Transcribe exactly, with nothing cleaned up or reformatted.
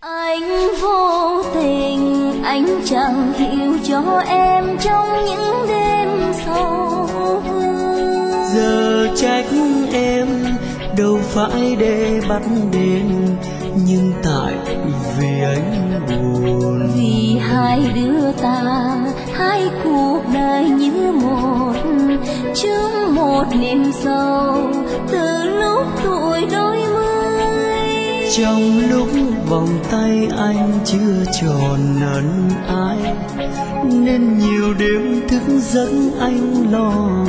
Anh vô tình, anh chẳng hiểu cho em trong những đêm sâu. Giờ trách em đâu phải để bắt đến, nhưng tại vì anh buồn. Vì hai đứa ta, hai cuộc đời như một, chung một niềm sâu từ lúc tuổi đôi mươi. Trong lúc vòng tay anh chưa tròn ân ái, nên nhiều đêm thức giấc anh lo